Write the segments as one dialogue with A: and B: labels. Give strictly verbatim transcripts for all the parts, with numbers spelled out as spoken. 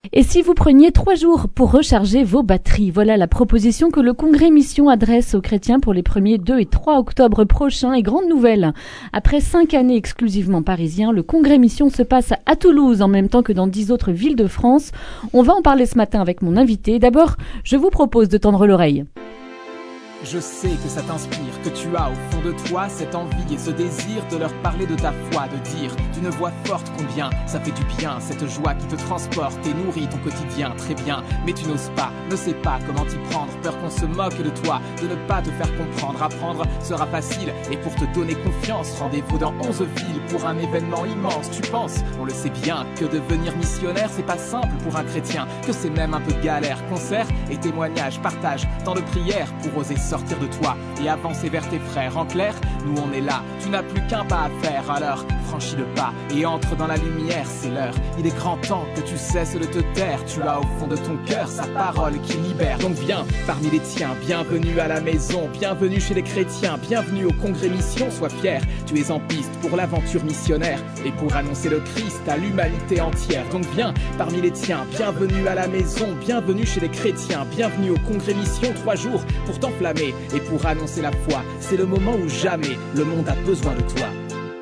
A: Et si vous preniez trois jours pour recharger vos batteries? Voilà la proposition que le Congrès Mission adresse aux chrétiens pour les premiers deux et trois octobre prochains. Et grande nouvelle, après cinq années exclusivement parisiens, le Congrès Mission se passe à Toulouse en même temps que dans dix autres villes de France. On va en parler ce matin avec mon invité. D'abord, je vous propose de tendre l'oreille.
B: Je sais que ça t'inspire, que tu as au fond de toi cette envie et ce désir de leur parler de ta foi, de dire d'une voix forte combien ça fait du bien, cette joie qui te transporte et nourrit ton quotidien, très bien. Mais tu n'oses pas, ne sais pas comment t'y prendre, peur qu'on se moque de toi, de ne pas te faire comprendre. Apprendre sera facile et pour te donner confiance, rendez-vous dans onze villes pour un événement immense. Tu penses, on le sait bien, que devenir missionnaire c'est pas simple pour un chrétien, que c'est même un peu galère. Concert et témoignages, partage, temps de prière pour oser sortir de toi et avancer vers tes frères. En clair, nous on est là, tu n'as plus qu'un pas à faire. Alors franchis le pas et entre dans la lumière, c'est l'heure. Il est grand temps que tu cesses de te taire. Tu as au fond de ton cœur sa parole qui libère. Donc viens parmi les tiens, bienvenue à la maison, bienvenue chez les chrétiens, bienvenue au Congrès Mission. Sois fier, tu es en piste pour l'aventure missionnaire et pour annoncer le Christ à l'humanité entière. Donc viens parmi les tiens, bienvenue à la maison, bienvenue chez les chrétiens, bienvenue au Congrès Mission. Trois jours pour t'enflammer et pour annoncer la foi, c'est le moment où jamais le monde a besoin de toi.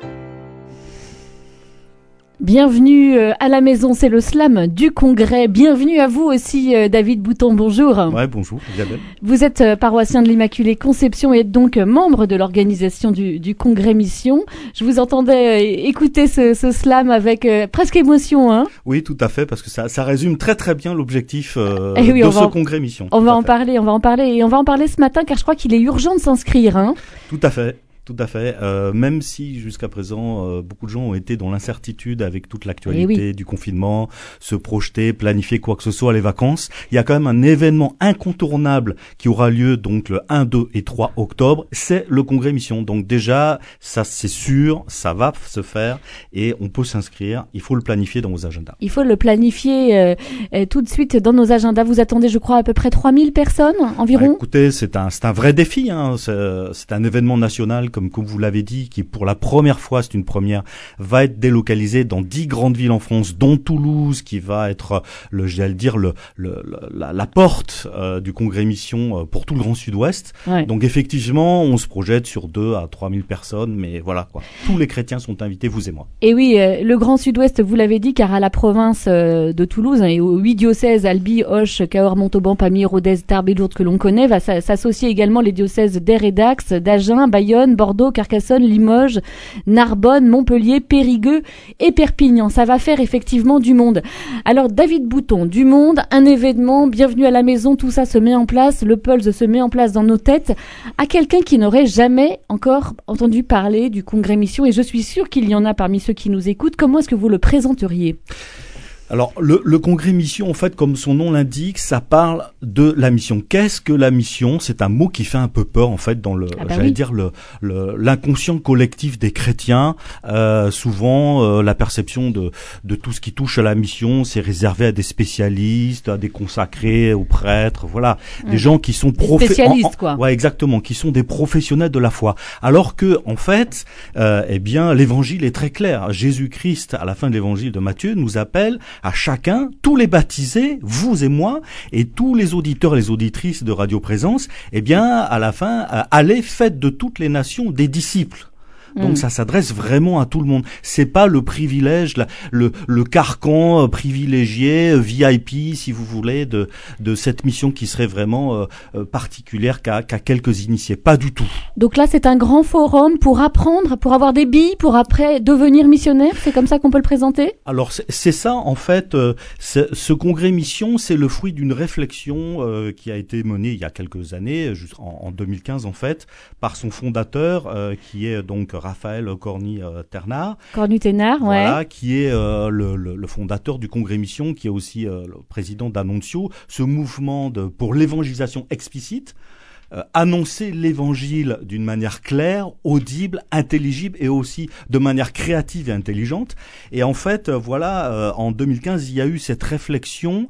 A: Bienvenue à la maison, c'est le slam du Congrès. Bienvenue à vous aussi, David Bouton, bonjour.
C: Ouais, bonjour, Isabelle.
A: Vous êtes paroissien de l'Immaculée Conception et êtes donc membre de l'organisation du, du Congrès Mission. Je vous entendais écouter ce, ce slam avec euh, presque émotion, hein.
C: Oui, tout à fait, parce que ça, ça résume très très bien l'objectif euh,
A: eh oui,
C: de ce
A: en,
C: Congrès Mission.
A: On va en parler, on va en parler, et on va en parler ce matin, car je crois qu'il est urgent de s'inscrire, hein.
C: Tout à fait. Tout à fait. Euh, même si jusqu'à présent euh, beaucoup de gens ont été dans l'incertitude avec toute l'actualité oui. du confinement, se projeter, planifier quoi que ce soit, les vacances, il y a quand même un événement incontournable qui aura lieu donc le un, deux et trois octobre, c'est le Congrès Mission. Donc déjà, ça c'est sûr, ça va se faire et on peut s'inscrire. Il faut le planifier dans vos agendas.
A: Il faut le planifier euh, euh, tout de suite dans nos agendas. Vous attendez, je crois, à peu près trois mille personnes environ.
C: Bah, écoutez, c'est un c'est un vrai défi. Hein. C'est, c'est un événement national. Comme, comme vous l'avez dit, qui pour la première fois, c'est une première, va être délocalisé dans dix grandes villes en France, dont Toulouse, qui va être, le, j'allais dire, le, le, la, la porte euh, du Congrès Mission pour tout le Grand Sud-Ouest. Ouais. Donc effectivement, on se projette sur deux à trois mille personnes, mais voilà quoi. Tous les chrétiens sont invités, vous et moi.
A: Et oui, euh, le Grand Sud-Ouest, vous l'avez dit, car à la province euh, de Toulouse hein, et aux huit diocèses, Albi, Auch, Cahors, Montauban, Pamiers, Rodez, Tarbes et Lourdes que l'on connaît, va s'associer également les diocèses d'Aire et d'Ax, d'Agen, Bayonne, Bordeaux, Carcassonne, Limoges, Narbonne, Montpellier, Périgueux et Perpignan. Ça va faire effectivement du monde. Alors David Bouton, du monde, un événement, bienvenue à la maison, tout ça se met en place, le pulse se met en place dans nos têtes. À quelqu'un qui n'aurait jamais encore entendu parler du Congrès Mission, et je suis sûre qu'il y en a parmi ceux qui nous écoutent, comment est-ce que vous le présenteriez ?
C: Alors, le, le Congrès Mission, en fait, comme son nom l'indique, ça parle de la mission. Qu'est-ce que la mission ? C'est un mot qui fait un peu peur, en fait, dans le, ah bah j'allais oui. dire, le, le, l'inconscient collectif des chrétiens. Euh, souvent, euh, la perception de, de tout ce qui touche à la mission, c'est réservé à des spécialistes, à des consacrés, aux prêtres, voilà. Mmh. Des gens qui sont
A: prof... spécialistes, quoi.
C: Ouais, exactement, qui sont des professionnels de la foi. Alors que, en fait, euh, eh bien, l'évangile est très clair. Jésus-Christ, à la fin de l'évangile de Matthieu, nous appelle à chacun, tous les baptisés, vous et moi, et tous les auditeurs et les auditrices de Radio Présence, eh bien, à la fin, allez, faites de toutes les nations des disciples. Donc mmh. ça s'adresse vraiment à tout le monde. C'est pas le privilège, la, le, le carcan privilégié, V I P, si vous voulez, de, de cette mission qui serait vraiment euh, particulière qu'à, qu'à quelques initiés. Pas du tout.
A: Donc là, c'est un grand forum pour apprendre, pour avoir des billes, pour après devenir missionnaire. C'est comme ça qu'on peut le présenter ?
C: Alors c'est, c'est ça, en fait. Euh, ce Congrès Mission, c'est le fruit d'une réflexion euh, qui a été menée il y a quelques années, en, en deux mille quinze en fait, par son fondateur, euh, qui est donc Raphaël Cornu-Ternard.
A: Cornu-Ternard, ouais.
C: Voilà, qui est euh, le, le, le fondateur du Congrès Mission, qui est aussi euh, le président d'Annunzio, ce mouvement de, pour l'évangélisation explicite, euh, annoncer l'évangile d'une manière claire, audible, intelligible et aussi de manière créative et intelligente. Et en fait, euh, voilà, euh, en deux mille quinze, il y a eu cette réflexion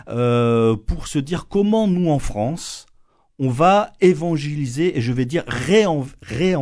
C: euh, pour se dire comment nous, en France, on va évangéliser, et je vais dire réen, réenv-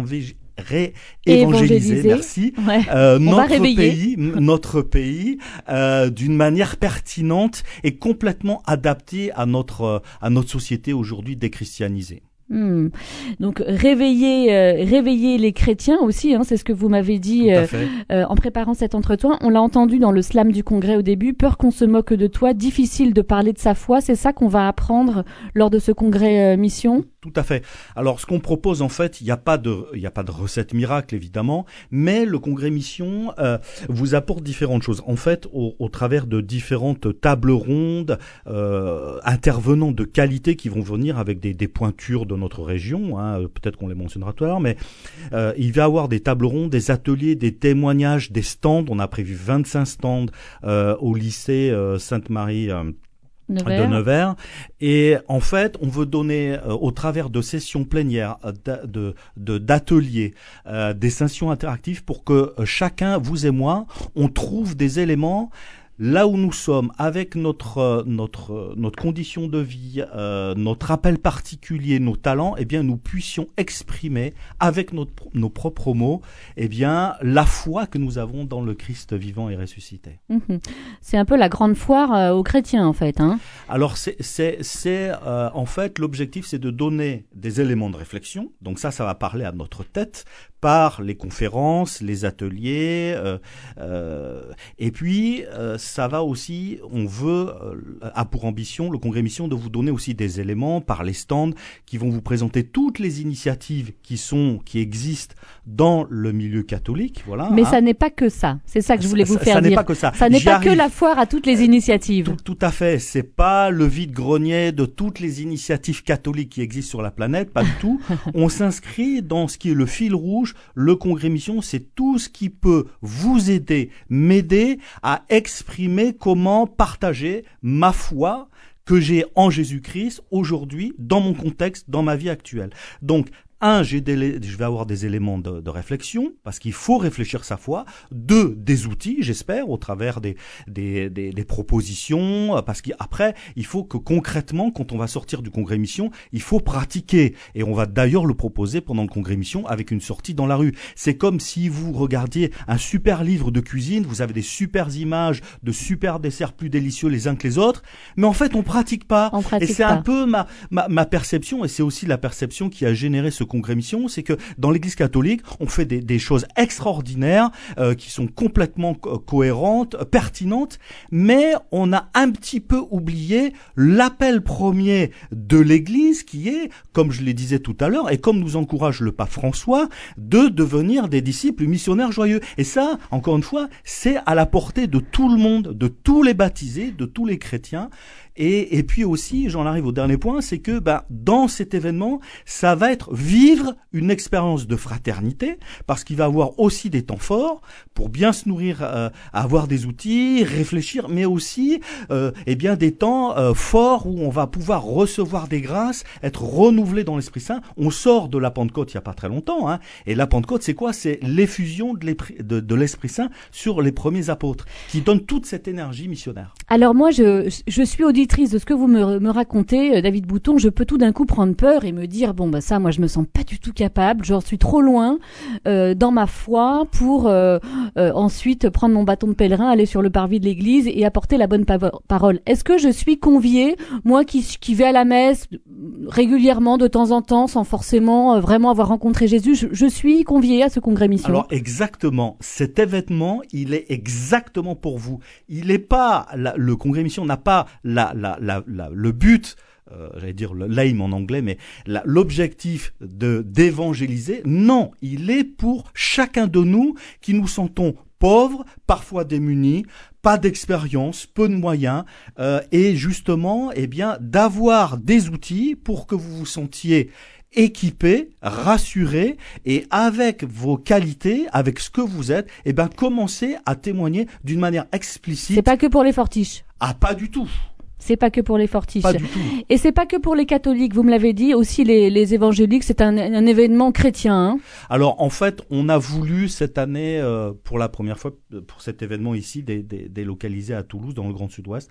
C: réévangéliser, merci,
A: ouais.
C: euh, notre pays, notre pays, euh, d'une manière pertinente et complètement adaptée à notre à notre société aujourd'hui déchristianisée.
A: Hmm. Donc réveiller, euh, réveiller les chrétiens aussi, hein, c'est ce que vous m'avez dit euh, euh, en préparant cet entretien. On l'a entendu dans le slam du congrès au début. Peur qu'on se moque de toi, difficile de parler de sa foi. C'est ça qu'on va apprendre lors de ce congrès euh, mission.
C: Tout à fait. Alors, ce qu'on propose, en fait, il n'y a pas de, il n'y a pas de recette miracle, évidemment, mais le congrès mission euh, vous apporte différentes choses. En fait, au, au travers de différentes tables rondes, euh, intervenants de qualité qui vont venir avec des, des pointures de notre région, hein, peut-être qu'on les mentionnera tout à l'heure, mais euh, il va y avoir des tables rondes, des ateliers, des témoignages, des stands. On a prévu vingt-cinq stands euh, au lycée euh, Sainte-Marie euh, Nevers. de Nevers. Et en fait, on veut donner, euh, au travers de sessions plénières, euh, de, de, d'ateliers, euh, des sessions interactives pour que euh, chacun, vous et moi, on trouve des éléments là où nous sommes, avec notre euh, notre euh, notre condition de vie, euh, notre appel particulier, nos talents, eh bien, nous puissions exprimer avec notre, nos propres mots, eh bien, la foi que nous avons dans le Christ vivant et ressuscité.
A: Mmh. C'est un peu la grande foire euh, aux chrétiens, en fait, hein.
C: Alors, c'est c'est c'est euh, en fait l'objectif, c'est de donner des éléments de réflexion. Donc ça, ça va parler à notre tête par les conférences, les ateliers, euh, euh, et puis euh, ça va aussi, on veut, euh, a pour ambition, le congrès mission, de vous donner aussi des éléments par les stands qui vont vous présenter toutes les initiatives qui sont, qui existent dans le milieu catholique, voilà.
A: Mais
C: hein.
A: Ça n'est pas que ça, c'est ça que je voulais vous
C: ça,
A: faire
C: ça
A: dire.
C: Ça n'est pas que ça.
A: Ça n'est
C: J'y
A: pas
C: arrive.
A: que la foire à toutes les initiatives.
C: Tout, tout à fait, c'est pas le vide-grenier de toutes les initiatives catholiques qui existent sur la planète, pas du tout. On s'inscrit dans ce qui est le fil rouge. Le congrès mission, c'est tout ce qui peut vous aider, m'aider à exprimer comment partager ma foi que j'ai en Jésus-Christ aujourd'hui, dans mon contexte, dans ma vie actuelle. Donc, un, j'ai des, je vais avoir des éléments de, de réflexion, parce qu'il faut réfléchir sa foi. Deux, des outils, j'espère, au travers des, des, des, des propositions, parce qu'après, il faut que concrètement, quand on va sortir du congrès mission, il faut pratiquer. Et on va d'ailleurs le proposer pendant le congrès mission avec une sortie dans la rue. C'est comme si vous regardiez un super livre de cuisine, vous avez des super images de super desserts plus délicieux les uns que les autres, mais en fait, on pratique pas.
A: On pratique
C: et c'est
A: pas.
C: un peu ma, ma, ma perception, et c'est aussi la perception qui a généré ce congrès mission, c'est que dans l'Église catholique, on fait des, des choses extraordinaires euh, qui sont complètement co- cohérentes, euh, pertinentes, mais on a un petit peu oublié l'appel premier de l'Église qui est, comme je le disais tout à l'heure, et comme nous encourage le pape François, de devenir des disciples missionnaires joyeux. Et ça, encore une fois, c'est à la portée de tout le monde, de tous les baptisés, de tous les chrétiens. Et, et puis aussi, j'en arrive au dernier point, c'est que ben, dans cet événement, ça va être vivre une expérience de fraternité, parce qu'il va y avoir aussi des temps forts pour bien se nourrir, euh, avoir des outils, réfléchir, mais aussi euh, eh bien des temps euh, forts où on va pouvoir recevoir des grâces, être renouvelé dans l'Esprit Saint. On sort de la Pentecôte il n'y a pas très longtemps, hein, et la Pentecôte, c'est quoi? C'est l'effusion de l'Esprit, de, de l'Esprit Saint sur les premiers apôtres, qui donne toute cette énergie missionnaire.
A: Alors moi, je, je suis auditrice de ce que vous me, me racontez, David Bouton. Je peux tout d'un coup prendre peur et me dire, bon, bah ça, moi, je me sens pas du tout capable. J'en suis trop loin euh, dans ma foi pour euh, euh, ensuite prendre mon bâton de pèlerin, aller sur le parvis de l'église et apporter la bonne pa- parole. Est-ce que je suis conviée, moi qui, qui vais à la messe régulièrement, de temps en temps, sans forcément euh, vraiment avoir rencontré Jésus, je, je suis conviée à ce congrès mission?
C: Alors exactement, cet événement, il est exactement pour vous. Il n'est pas, la, le congrès mission n'a pas la, la, la, la, le but, euh, j'allais dire le l'aim en anglais, mais la, l'objectif de d'évangéliser. Non, il est pour chacun de nous qui nous sentons pauvres, parfois démunis, pas d'expérience, peu de moyens, euh, et justement, eh bien, d'avoir des outils pour que vous vous sentiez équipé, rassuré, et avec vos qualités, avec ce que vous êtes, eh ben, commencez à témoigner d'une manière explicite.
A: C'est pas que pour les fortiches.
C: Ah, pas du tout.
A: C'est pas que pour les fortiches.
C: Pas du tout.
A: Et c'est pas que pour les catholiques, vous me l'avez dit, aussi les, les évangéliques, c'est un, un événement chrétien. Hein.
C: Alors en fait, on a voulu cette année, euh, pour la première fois, pour cet événement ici, dé, dé, délocalisé à Toulouse, dans le Grand Sud-Ouest,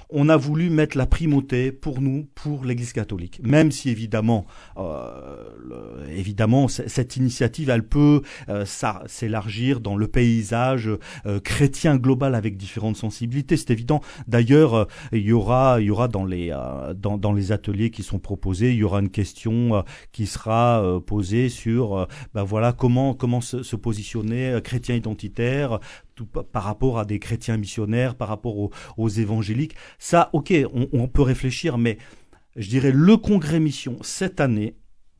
C: on a voulu mettre la primauté pour nous, pour l'Église catholique. Même si évidemment, euh, le, évidemment, c- cette initiative, elle peut euh, ça, s'élargir dans le paysage euh, chrétien global avec différentes sensibilités. C'est évident. D'ailleurs, euh, il y aura, il y aura dans les euh, dans, dans les ateliers qui sont proposés, il y aura une question euh, qui sera euh, posée sur, euh, ben voilà, comment comment se, se positionner euh, chrétien identitaire tout, par rapport à des chrétiens missionnaires, par rapport aux, aux évangéliques. Ça, ok, on, on peut réfléchir, mais je dirais le congrès mission cette année,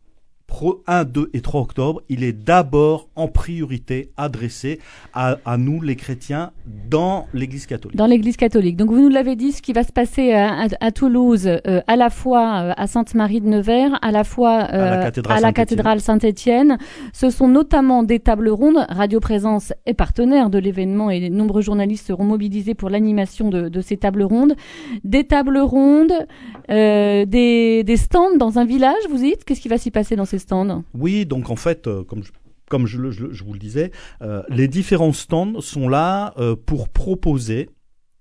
C: pro un, deux et trois octobre, il est d'abord en priorité adressé à, à nous les chrétiens dans l'Église catholique.
A: Dans l'Église catholique. Donc vous nous l'avez dit, ce qui va se passer à, à, à Toulouse, euh, à la fois euh, à Sainte-Marie de Nevers, à la fois euh,
C: à la cathédrale,
A: à la
C: Saint-Étienne.
A: cathédrale Saint-Étienne. Ce sont notamment des tables rondes. Radio Présence est partenaire de l'événement et de nombreux journalistes seront mobilisés pour l'animation de, de ces tables rondes. Des tables rondes, euh, des, des stands dans un village, vous dites? Qu'est-ce qui va s'y passer dans ces stands?
C: Oui, donc en fait, euh, comme je, comme je, le- je, je vous le disais, euh, les différents stands sont là euh, pour proposer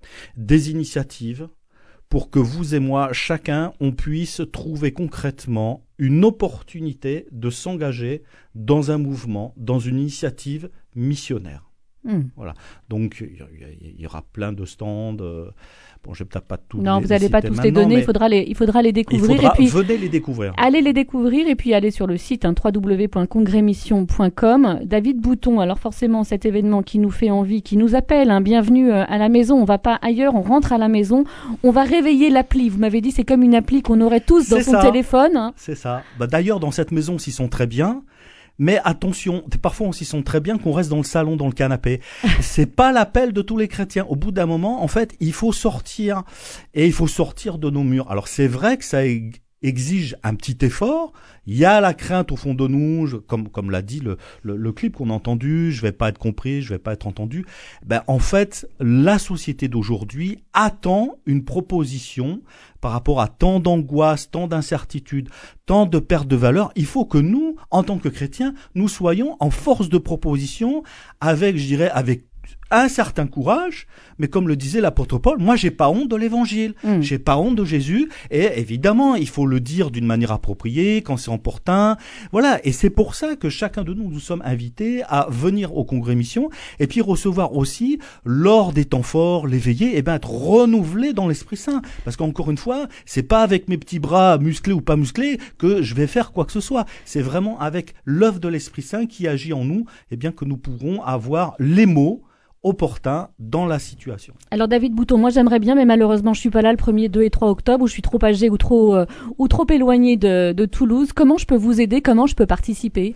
C: des initiatives pour que vous et moi, chacun, on puisse trouver concrètement une opportunité de s'engager dans un mouvement, dans une initiative missionnaire.
A: Hmm.
C: Voilà. Donc, il y, y- il y aura plein de stands. euh, bon, je vais peut-être pas tous
A: Non,
C: les
A: vous n'allez pas
C: citer
A: tous les
C: maintenant,
A: donner.
C: mais
A: Il faudra les, il faudra les
C: il
A: découvrir.
C: faudra,
A: et puis,
C: venez les découvrir.
A: allez les découvrir et puis allez sur le site hein, w w w point congrès mission point com. David Bouton, alors forcément cet événement qui nous fait envie, qui nous appelle, hein, bienvenue euh, à la maison, on va pas ailleurs, on rentre à la maison, on va réveiller l'appli. Vous m'avez dit c'est comme une appli qu'on aurait tous dans
C: C'est
A: son
C: ça.
A: téléphone. Hein.
C: C'est ça. Bah, d'ailleurs, dans cette maison, s'ils sont très bien. Mais attention, parfois on s'y sent très bien qu'on reste dans le salon, dans le canapé. C'est pas l'appel de tous les chrétiens. Au bout d'un moment, en fait, il faut sortir. Et il faut sortir de nos murs. Alors c'est vrai que ça e- exige un petit effort. Il y a la crainte au fond de nous, je- comme comme l'a dit le, le, le clip qu'on a entendu, je vais pas être compris, je vais pas être entendu. Ben en fait, la société d'aujourd'hui attend une proposition par rapport à tant d'angoisse, tant d'incertitudes, tant de perte de valeur. Il faut que nous, en tant que chrétiens, nous soyons en force de proposition avec, je dirais, avec un certain courage, mais comme le disait l'apôtre Paul, moi j'ai pas honte de l'évangile,
A: Mm.
C: j'ai pas honte de Jésus, et évidemment il faut le dire d'une manière appropriée, quand c'est opportun, voilà, et c'est pour ça que chacun de nous, nous sommes invités à venir au congrès mission, et puis recevoir aussi, lors des temps forts, les veillées, et ben être renouvelé dans l'Esprit Saint, parce qu'encore une fois, c'est pas avec mes petits bras musclés ou pas musclés que je vais faire quoi que ce soit, c'est vraiment avec l'œuvre de l'Esprit Saint qui agit en nous, et bien que nous pourrons avoir les mots opportun dans la situation.
A: Alors David Bouton, moi j'aimerais bien, mais malheureusement je suis pas là le premier, deux et trois octobre, où je suis trop âgée ou trop euh, ou trop éloignée de, de Toulouse. Comment je peux vous aider? Comment je peux participer?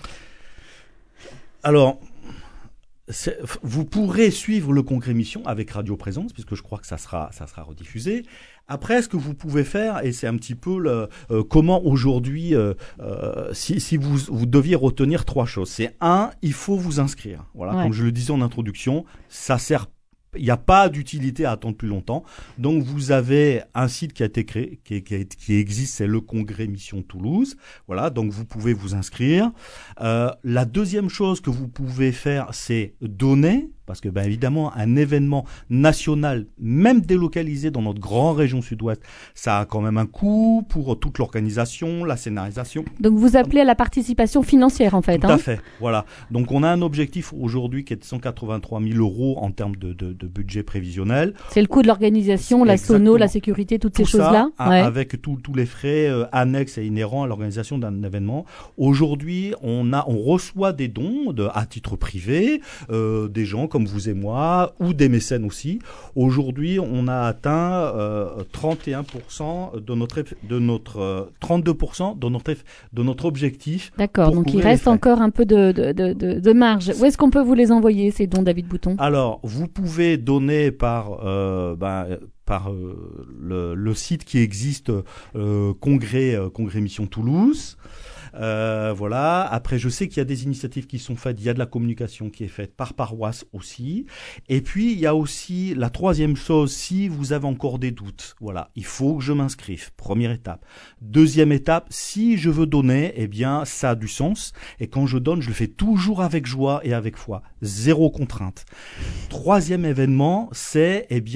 C: Alors, c'est- vous pourrez suivre le congrès mission avec Radio Présence, puisque je crois que ça sera, ça sera rediffusé. Après, ce que vous pouvez faire, et c'est un petit peu le, euh, comment aujourd'hui, euh, euh, si, si vous, vous deviez retenir trois choses. C'est un, il faut vous inscrire. Voilà,
A: Ouais.
C: comme je le disais en introduction, ça sert. Il n'y a pas d'utilité à attendre plus longtemps. Donc, vous avez un site qui a été créé, qui, qui, qui existe, c'est le Congrès Mission Toulouse. Voilà, donc vous pouvez vous inscrire. Euh, la deuxième chose que vous pouvez faire, c'est donner. Parce que, ben évidemment, un événement national, même délocalisé dans notre grande région sud-ouest, ça a quand même un coût pour toute l'organisation, la scénarisation.
A: Donc vous appelez à la participation financière en fait.
C: Tout
A: hein.
C: à fait, voilà. Donc on a un objectif aujourd'hui qui est de cent quatre-vingt-trois mille euros en termes de, de, de budget prévisionnel.
A: C'est le coût de l'organisation, la sono,
C: Exactement.
A: la sécurité, toutes
C: Tout
A: ces
C: ça,
A: choses-là.
C: a-
A: Ouais.
C: avec tous tous les frais euh, annexes et inhérents à l'organisation d'un événement. Aujourd'hui, on a, on reçoit des dons de, à titre privé, euh, des gens comme vous et moi, ou des mécènes aussi. Aujourd'hui, on a atteint euh, trente et un pour cent de notre, eff- de notre euh, trente-deux pour cent de notre, eff- de notre objectif.
A: D'accord,
C: pour
A: donc il
C: couvrir les
A: reste
C: frais.
A: encore un peu de, de, de, de, de marge. Où est-ce qu'on peut vous les envoyer, ces dons, David Bouton?
C: Alors, vous pouvez donner par euh, ben, euh, par euh, le, le site qui existe, euh, Congrès euh, Congrès Mission Toulouse. Euh, voilà. Après, je sais qu'il y a des initiatives qui sont faites. Il y a de la communication qui est faite par paroisse aussi. Et puis, il y a aussi la troisième chose. Si vous avez encore des doutes, voilà, il faut que je m'inscrive. Première étape. Deuxième étape, si je veux donner, eh bien, ça a du sens. Et quand je donne, je le fais toujours avec joie et avec foi. Zéro contrainte. Troisième événement, c'est, eh bien,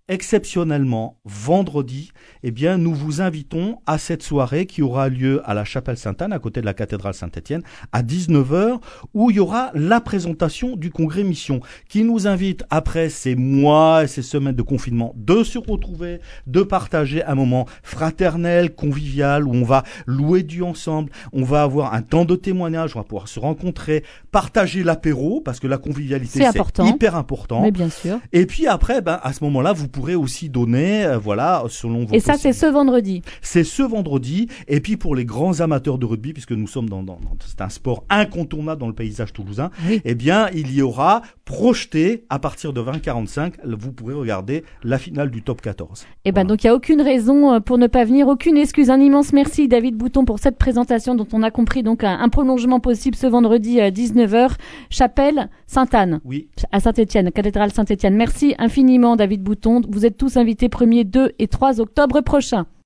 C: exceptionnellement, vendredi, eh bien, nous vous invitons à cette soirée qui aura lieu à la Chapelle Sainte-Anne, à côté de la cathédrale Saint-Étienne, à dix-neuf heures, où il y aura la présentation du congrès Mission, qui nous invite, après ces mois et ces semaines de confinement, de se retrouver, de partager un moment fraternel, convivial, où on va louer Dieu ensemble, on va avoir un temps de témoignage, on va pouvoir se rencontrer, partager l'apéro, parce que la convivialité, c'est, c'est hyper important.
A: Mais bien sûr.
C: Et puis après, ben, à ce moment-là, vous pourrez aussi donner, euh, voilà, selon vos
A: Et ça, c'est ce vendredi.
C: C'est ce vendredi. Et puis pour les grands amateurs de rugby, puisque nous sommes dans, dans, dans c'est un sport incontournable dans le paysage toulousain, oui. Eh bien, il y aura projeté à partir de vingt quarante-cinq, vous pourrez regarder la finale du top quatorze.
A: Eh ben,
C: voilà.
A: Donc il n'y a aucune raison pour ne pas venir, aucune excuse. Un immense merci, David Bouton, pour cette présentation dont on a compris donc un, un prolongement possible ce vendredi à dix-neuf heures. Chapelle Sainte-Anne.
C: Oui.
A: À Saint-Étienne, cathédrale Saint-Étienne. Merci infiniment, David Bouton. Vous êtes tous invités premier, deux et trois octobre prochain.